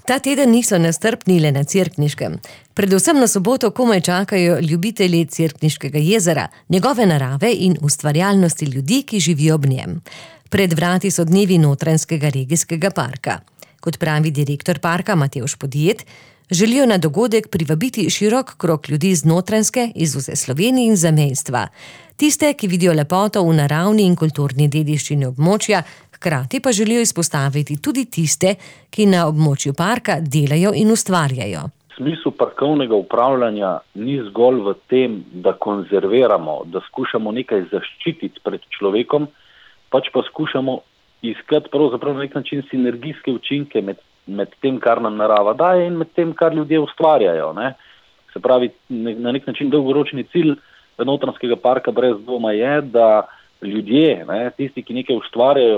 Ta teden niso nestrpni le na Cerkniškem. Predvsem na soboto komaj čakajo ljubitelji Cerkniškega jezera, njegove narave in ustvarjalnosti ljudi, ki živijo ob njem. Pred vrati so dnevi Notranjskega regijskega parka. Kot pravi direktor parka Matevž Podjed, želijo na dogodek privabiti širok krog ljudi iz Notranjske, iz vse Slovenije in zamejstva. Tiste, ki vidijo lepoto v naravni in kulturni dediščini območja, hkrati pa želijo izpostaviti tudi tiste, ki na območju parka delajo in ustvarjajo. Smisel parkovnega upravljanja ni zgolj v tem, da konzerviramo, da skušamo nekaj zaščititi pred človekom, pač pa skušamo iskati pravzaprav na nek način sinergijske učinke med tem, kar nam narava daje in med tem, kar ljudje ustvarjajo. Ne? Se pravi, na nek način dolgoročni cilj Notranjskega parka brez dvoma je, da ljudje, tisti, ki nekaj ustvarjajo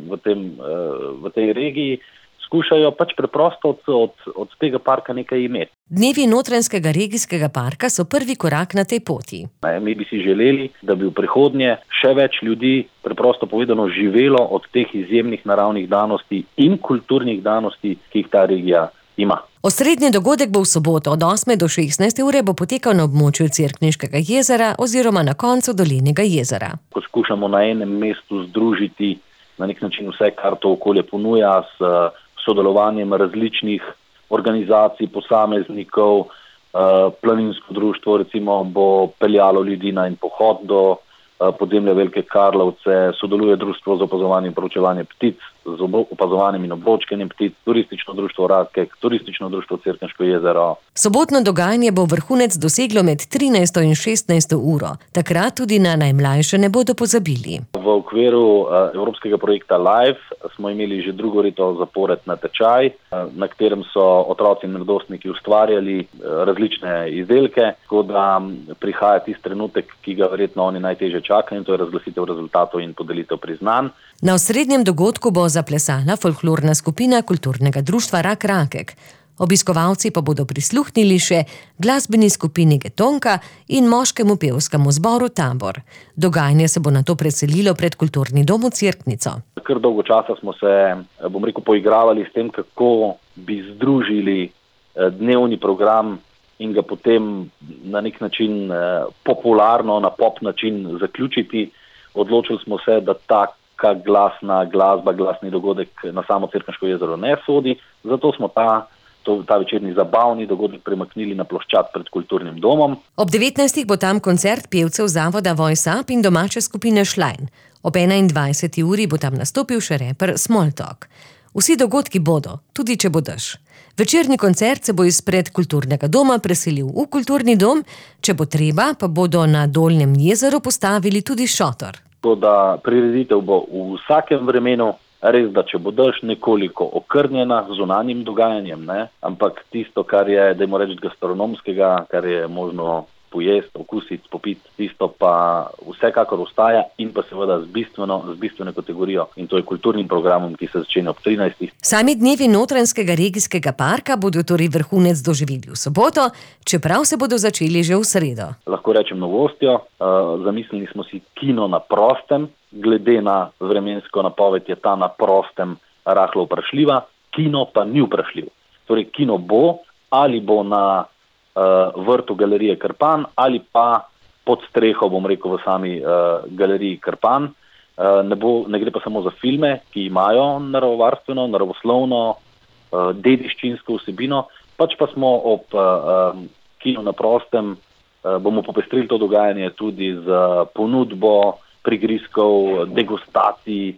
v tej regiji, skušajo pač preprosto od tega parka nekaj imeti. Dnevi Notranjskega regijskega parka so prvi korak na tej poti. Mi bi si želeli, da bi v prihodnje še več ljudi, preprosto povedano, živelo od teh izjemnih naravnih danosti in kulturnih danosti, ki jih ta regija ima. Osrednji dogodek bo v soboto od 8 do 16 ure bo potekal na območju Cerkniškega jezera oziroma na koncu Dolenjega jezera. Ko skušamo na enem mestu združiti na nek način vse, kar to okolje ponuja, s sodelovanjem različnih organizacij, posameznikov, planinsko društvo recimo bo peljalo ljudi na en pohod do podzemlja Velike Karlovce, sodeluje društvo za opazovanje in proučevanje ptic, z opazovanjem in obročkanjem ptic, turistično društvo Radkek, turistično društvo Cerkniško jezero. Sobotno dogajanje bo vrhunec doseglo med 13. in 16. uro. Takrat tudi na najmlajše ne bodo pozabili. V okviru evropskega projekta Live smo imeli že drugo leto zapored natečaj, na katerem so otroci in mladostniki ustvarjali različne izdelke, tako da prihaja tisti trenutek, ki ga verjetno oni najtežje čakajo, in to je razglasitev rezultatov in podelitev priznanj. Na osrednjem dogodku bo zaplesala folklorna skupina kulturnega društva Rak Rakek. Obiskovalci pa bodo prisluhnili še glasbeni skupini Getonka in moškemu pevskemu zboru Tabor. Dogajanje se bo nato preselilo pred kulturni dom v Cerknico. Kar dolgo časa smo se, poigravali s tem, kako bi združili dnevni program in ga potem na nek način popularno, na pop način zaključiti. Odločili smo se, da taka glasna glasba, glasni dogodek na samo Cerkniško jezero ne sodi, zato smo ta večerni zabavni dogodek premaknili na ploščad pred kulturnim domom. Ob 19. bo tam koncert pevcev zavoda Voice Up in domače skupine Šlajn. Ob 21. uri bo tam nastopil še reper Smoltok. Vsi dogodki bodo, tudi če bo dež. Večerni koncert se bo izpred kulturnega doma preselil v kulturni dom, če bo treba, pa bodo na Dolnjem jezeru postavili tudi šotor. To, da prireditev bo v vsakem vremenu, res, da če bo dež nekoliko okrnjena z zunanjim dogajanjem, ampak tisto, kar je, dajmo reči, gastronomskega, kar je možno pojesti, okusiti, popiti, tisto pa vsekakor ostaja in pa seveda z bistveno kategorijo, in to je kulturnim programom, ki se začne ob 13. Sami dnevi Notranjskega regijskega parka bodo torej vrhunec doživeli v soboto, čeprav se bodo začeli že v sredo. Lahko rečem novostjo, zamislili smo si kino na prostem, glede na vremensko napoved je ta na prostem rahlo vprašljiva, kino pa ni vprašljiv. Torej kino bo, ali bo na vrtu galerije Krpan ali pa pod streho, v sami galeriji Krpan. Ne gre pa samo za filme, ki imajo naravovarstveno, naravoslovno, dediščinsko vsebino, pač pa smo ob kinu na prostem, bomo popestrili to dogajanje tudi z ponudbo prigrizkov, degustacij,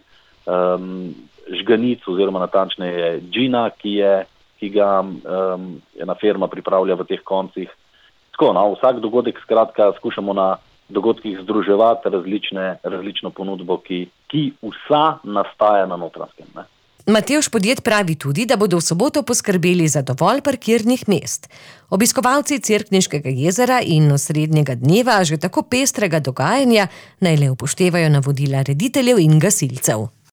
žganic oziroma natančneje džina, ki ga ena firma pripravlja v teh koncih. Vsak dogodek skratka skušamo na dogodkih združevati različno ponudbo, ki vsa nastaja na Notranjskem. Matevž Podjed pravi tudi, da bodo v soboto poskrbeli za dovolj parkirnih mest. Obiskovalci Cerkniškega jezera in osrednjega dneva že tako pestrega dogajanja naj le upoštevajo navodila rediteljev in gasilcev.